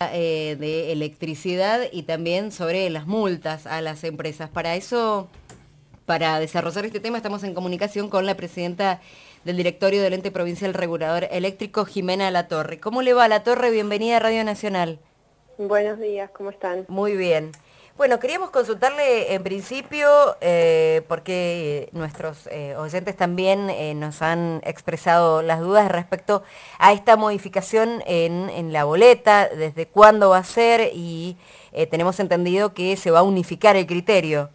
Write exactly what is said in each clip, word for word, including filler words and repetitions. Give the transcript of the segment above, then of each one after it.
eh, de electricidad y también sobre las multas a las empresas. Para eso, para desarrollar este tema, estamos en comunicación con la presidenta del directorio del Ente Provincial Regulador Eléctrico, Jimena Latorre. ¿Cómo le va, Latorre? Bienvenida a Radio Nacional. Buenos días, ¿cómo están? Muy bien. Bueno, queríamos consultarle en principio, eh, porque nuestros eh, oyentes también eh, nos han expresado las dudas respecto a esta modificación en, en la boleta, desde cuándo va a ser y eh, tenemos entendido que se va a unificar el criterio.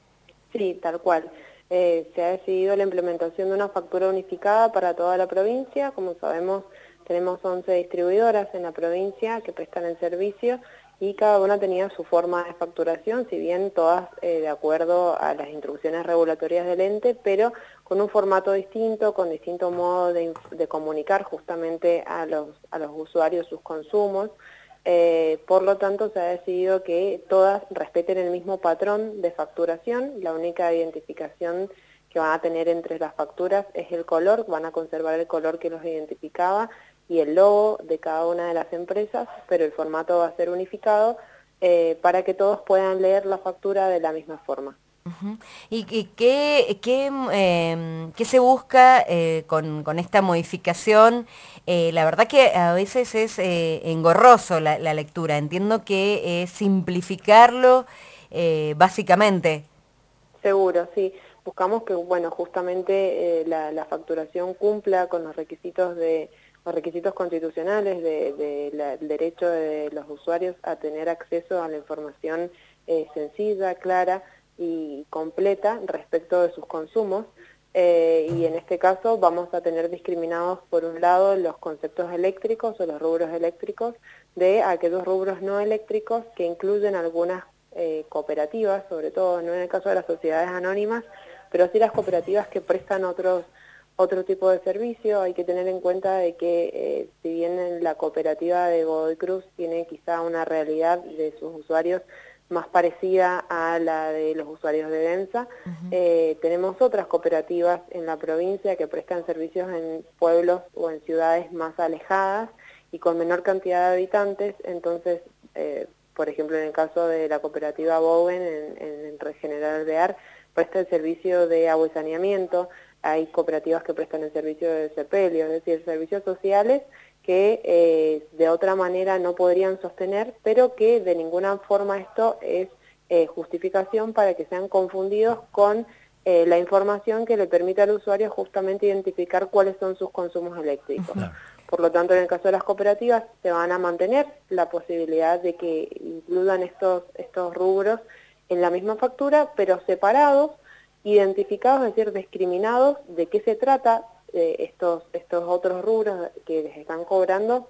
Sí, tal cual. Eh, se ha decidido la implementación de una factura unificada para toda la provincia. Como sabemos, tenemos once distribuidoras en la provincia que prestan el servicio y cada una tenía su forma de facturación, si bien todas eh, de acuerdo a las instrucciones regulatorias del ente, pero con un formato distinto, con distinto modo de, de comunicar justamente a los, a los usuarios sus consumos. Eh, por lo tanto, se ha decidido que todas respeten el mismo patrón de facturación. La única identificación que van a tener entre las facturas es el color, van a conservar el color que los identificaba y el logo de cada una de las empresas, pero el formato va a ser unificado eh, para que todos puedan leer la factura de la misma forma. Uh-huh. ¿Y, y qué, qué, eh, qué se busca eh, con, con esta modificación? Eh, la verdad que a veces es eh, engorroso la, la lectura. Entiendo que es simplificarlo eh, básicamente. Seguro, sí. Buscamos que, bueno, justamente eh, la, la facturación cumpla con los requisitos de los requisitos constitucionales del de, de derecho de los usuarios a tener acceso a la información eh, sencilla, clara y completa respecto de sus consumos. Eh, y en este caso vamos a tener discriminados por un lado los conceptos eléctricos o los rubros eléctricos de aquellos rubros no eléctricos que incluyen algunas eh, cooperativas, sobre todo no en el caso de las sociedades anónimas, pero sí las cooperativas que prestan otros otro tipo de servicio. Hay que tener en cuenta de que eh, si bien la cooperativa de Godoy Cruz tiene quizá una realidad de sus usuarios más parecida a la de los usuarios de Densa, uh-huh. eh, tenemos otras cooperativas en la provincia que prestan servicios en pueblos o en ciudades más alejadas y con menor cantidad de habitantes. Entonces, eh, por ejemplo, en el caso de la cooperativa Bowen en, en, en General Alvear, presta el servicio de agua y saneamiento. Hay cooperativas que prestan el servicio de sepelio, es decir, servicios sociales que eh, de otra manera no podrían sostener, pero que de ninguna forma esto es eh, justificación para que sean confundidos con eh, la información que le permite al usuario justamente identificar cuáles son sus consumos eléctricos. Uh-huh. Por lo tanto, en el caso de las cooperativas, se van a mantener la posibilidad de que incluyan estos, estos rubros en la misma factura, pero separados, identificados, es decir, discriminados de qué se trata eh, estos, estos otros rubros que les están cobrando,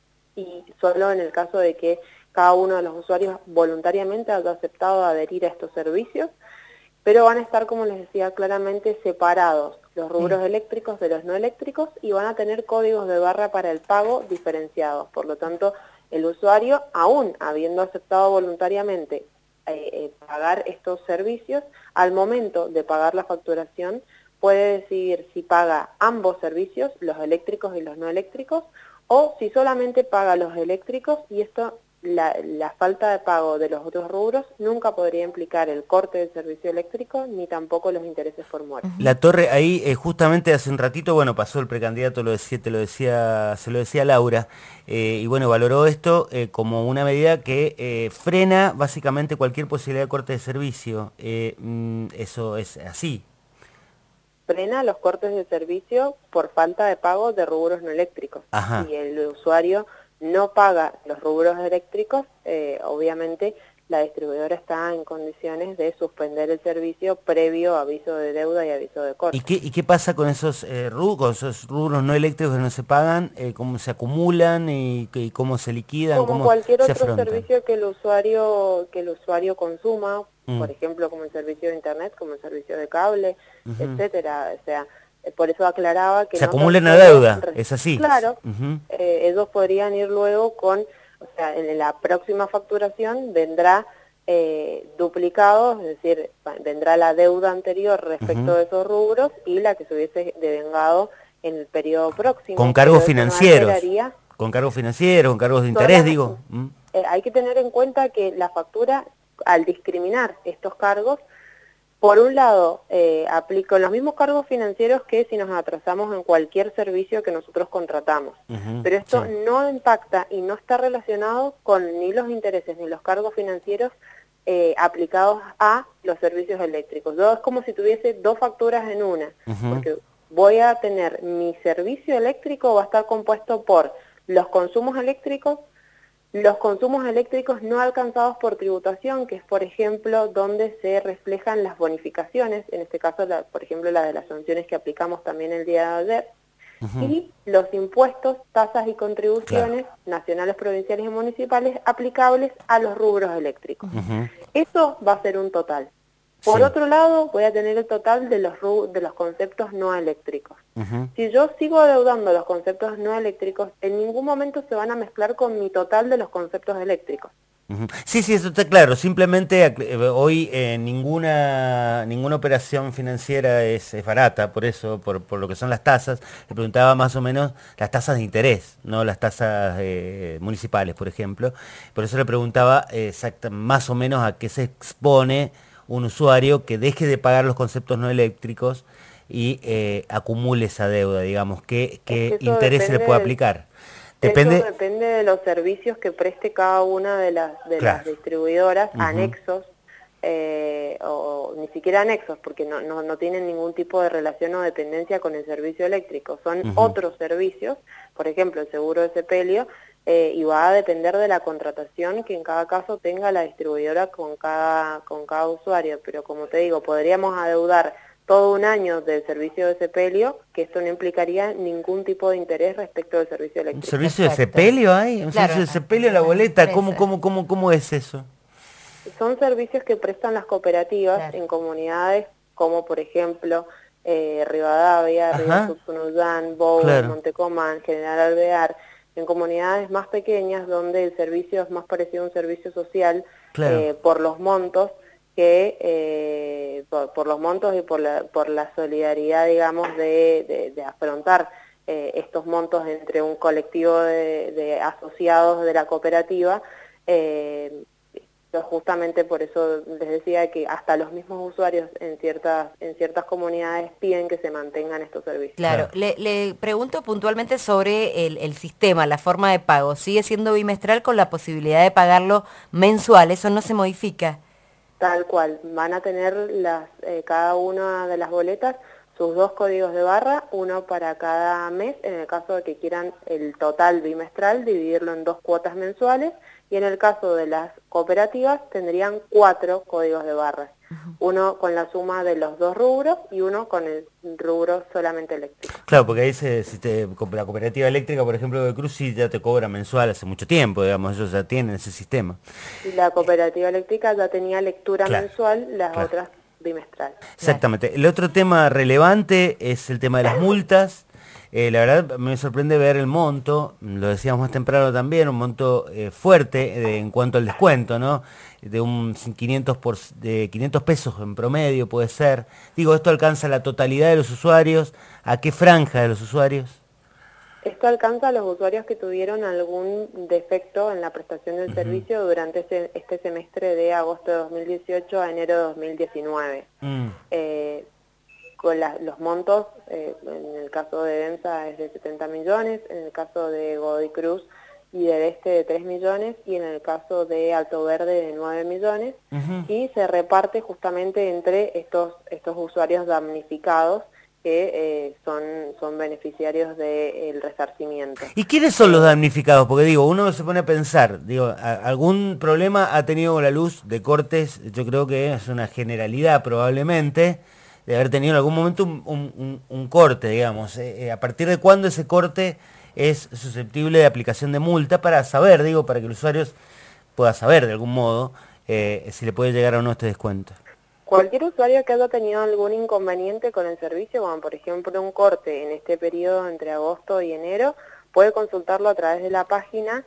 y solo en el caso de que cada uno de los usuarios voluntariamente haya aceptado adherir a estos servicios, pero van a estar, como les decía, claramente separados los rubros sí. eléctricos de los no eléctricos y van a tener códigos de barra para el pago diferenciados. Por lo tanto, el usuario, aún habiendo aceptado voluntariamente Eh, eh, pagar estos servicios, al momento de pagar la facturación puede decidir si paga ambos servicios, los eléctricos y los no eléctricos, o si solamente paga los eléctricos, y esto, la, la falta de pago de los otros rubros nunca podría implicar el corte del servicio eléctrico ni tampoco los intereses por mora. Latorre, ahí eh, justamente hace un ratito, bueno, pasó el precandidato, lo decía, te lo decía, se lo decía Laura, eh, y bueno, valoró esto eh, como una medida que eh, frena básicamente cualquier posibilidad de corte de servicio. Eh, mm, eso es así. Frena los cortes de servicio por falta de pago de rubros no eléctricos. Ajá. Si el usuario no paga los rubros eléctricos, eh, obviamente la distribuidora está en condiciones de suspender el servicio previo aviso de deuda y aviso de corte. ¿Y qué, y qué pasa con esos, eh, rubros, con esos rubros no eléctricos que no se pagan? Eh, ¿Cómo se acumulan y, y cómo se liquidan? Como ¿Cómo cualquier se otro afrontan? servicio que el usuario que el usuario consuma, mm. por ejemplo, como el servicio de internet, como el servicio de cable, uh-huh. etcétera. O sea, por eso aclaraba que se no acumulan a deuda, es así. Claro, uh-huh. eh, ellos podrían ir luego con, o sea, en la próxima facturación vendrá eh, duplicado, es decir, vendrá la deuda anterior respecto uh-huh. de esos rubros y la que se hubiese devengado en el periodo próximo. Con cargos financieros, no con cargos financieros, con cargos de interés, digo. ¿Mm? eh, hay que tener en cuenta que la factura, al discriminar estos cargos, por un lado, eh, aplico los mismos cargos financieros que si nos atrasamos en cualquier servicio que nosotros contratamos. Uh-huh, pero esto sí. no impacta y no está relacionado con ni los intereses ni los cargos financieros eh, aplicados a los servicios eléctricos. Yo, es como si tuviese dos facturas en una, uh-huh. porque voy a tener mi servicio eléctrico, va a estar compuesto por los consumos eléctricos, los consumos eléctricos no alcanzados por tributación, que es, por ejemplo, donde se reflejan las bonificaciones, en este caso, la, por ejemplo, la de las sanciones que aplicamos también el día de ayer, uh-huh. y los impuestos, tasas y contribuciones claro. nacionales, provinciales y municipales aplicables a los rubros eléctricos. Uh-huh. Eso va a ser un total. Por sí. otro lado, voy a tener el total de los, de los conceptos no eléctricos. Uh-huh. Si yo sigo adeudando los conceptos no eléctricos, en ningún momento se van a mezclar con mi total de los conceptos eléctricos. Uh-huh. Sí, sí, eso está claro. Simplemente eh, hoy eh, ninguna ninguna operación financiera es, es barata, por eso, por, por lo que son las tasas. Le preguntaba más o menos las tasas de interés, no las tasas eh, municipales, por ejemplo. Por eso le preguntaba eh, exacta, más o menos a qué se expone un usuario que deje de pagar los conceptos no eléctricos y eh, acumule esa deuda, digamos, ¿qué, qué interés se le puede aplicar? Depende, eso depende de los servicios que preste cada una de las, de claro. las distribuidoras, uh-huh. anexos, eh, o, o ni siquiera anexos, porque no, no, no tienen ningún tipo de relación o dependencia con el servicio eléctrico, son uh-huh. otros servicios, por ejemplo, el seguro de sepelio, Eh, y va a depender de la contratación que en cada caso tenga la distribuidora con cada, con cada usuario, pero como te digo, podríamos adeudar todo un año del servicio de sepelio, que esto no implicaría ningún tipo de interés respecto del servicio eléctrico. ¿Un servicio de sepelio hay? ¿Un claro, servicio de sepelio a la boleta? ¿Cómo, cómo, cómo, cómo es eso? Son servicios que prestan las cooperativas claro. en comunidades como, por ejemplo, eh, Rivadavia, Río Sutunuyán, Bou, claro. Montecomán, General Alvear, en comunidades más pequeñas donde el servicio es más parecido a un servicio social claro. eh, por los montos que eh, por, por los montos y por la por la solidaridad, digamos, de, de, de afrontar eh, estos montos entre un colectivo de, de asociados de la cooperativa. Eh, justamente por eso les decía que hasta los mismos usuarios en ciertas en ciertas comunidades piden que se mantengan estos servicios. Claro, claro. Le, le pregunto puntualmente sobre el, el sistema, la forma de pago. ¿Sigue siendo bimestral con la posibilidad de pagarlo mensual? ¿Eso no se modifica? Tal cual, van a tener las eh, cada una de las boletas sus dos códigos de barra, uno para cada mes, en el caso de que quieran el total bimestral, dividirlo en dos cuotas mensuales, y en el caso de las cooperativas tendrían cuatro códigos de barras, uh-huh. uno con la suma de los dos rubros y uno con el rubro solamente eléctrico. Claro, porque ahí se, si te, la cooperativa eléctrica, por ejemplo, de Cruz, sí ya te cobra mensual hace mucho tiempo, digamos, ellos ya tienen ese sistema. Y la cooperativa eléctrica ya tenía lectura claro, mensual, las claro. otras bimestral. Exactamente. El otro tema relevante es el tema de las multas. Eh, la verdad me sorprende ver el monto, lo decíamos más temprano también, un monto eh, fuerte eh, en cuanto al descuento, ¿no? De un quinientos, por, de quinientos pesos en promedio puede ser. Digo, ¿esto alcanza la totalidad de los usuarios? ¿A qué franja de los usuarios? Esto alcanza a los usuarios que tuvieron algún defecto en la prestación del uh-huh. servicio durante ese, este semestre de agosto de dos mil dieciocho a enero de dos mil diecinueve. Uh-huh. Eh, con la, los montos, eh, en el caso de Densa es de setenta millones, en el caso de Godoy Cruz y del Este de tres millones, y en el caso de Alto Verde de nueve millones, uh-huh. y se reparte justamente entre estos, estos usuarios damnificados, que eh, son, son beneficiarios del resarcimiento. ¿Y quiénes son los damnificados? Porque digo, uno se pone a pensar, digo, a, algún problema ha tenido con la luz de cortes, yo creo que es una generalidad probablemente, de haber tenido en algún momento un, un, un, un corte, digamos. Eh, eh, ¿A partir de cuándo ese corte es susceptible de aplicación de multa? Para saber, digo, para que el usuario pueda saber de algún modo eh, si le puede llegar o no este descuento. Cualquier usuario que haya tenido algún inconveniente con el servicio, como por ejemplo un corte en este periodo entre agosto y enero, puede consultarlo a través de la página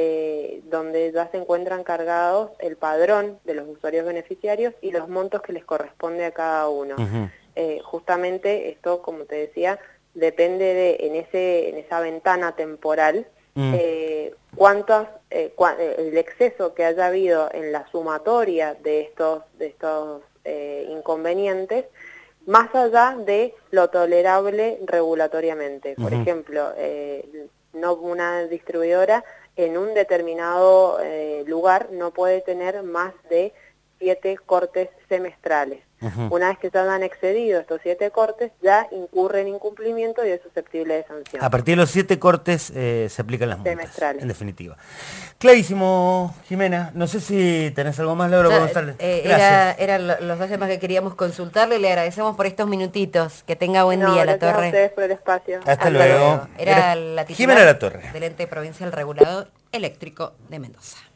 eh, donde ya se encuentran cargados el padrón de los usuarios beneficiarios y los montos que les corresponde a cada uno. Uh-huh. Eh, justamente esto, como te decía, depende de en ese en esa ventana temporal, mm. eh, cuántos, eh, cua el exceso que haya habido en la sumatoria de estos, de estos eh, inconvenientes, más allá de lo tolerable regulatoriamente. Por uh-huh. ejemplo, eh, no una distribuidora en un determinado eh, lugar no puede tener más de siete cortes semestrales. Uh-huh. Una vez que se han excedido estos siete cortes, ya incurre en incumplimiento y es susceptible de sanción. A partir de los siete cortes eh, se aplican las multas, semestrales. En definitiva. Clarísimo, Jimena. No sé si tenés algo más, Laura, para contarle. Eh, era, eran los dos temas que queríamos consultarle. Le agradecemos por estos minutitos. Que tenga buen no, día, La Torre. A ustedes por el espacio. Hasta, Hasta luego. luego. Era, era la titular Jimena La Torre, del ente provincial regulador eléctrico de Mendoza.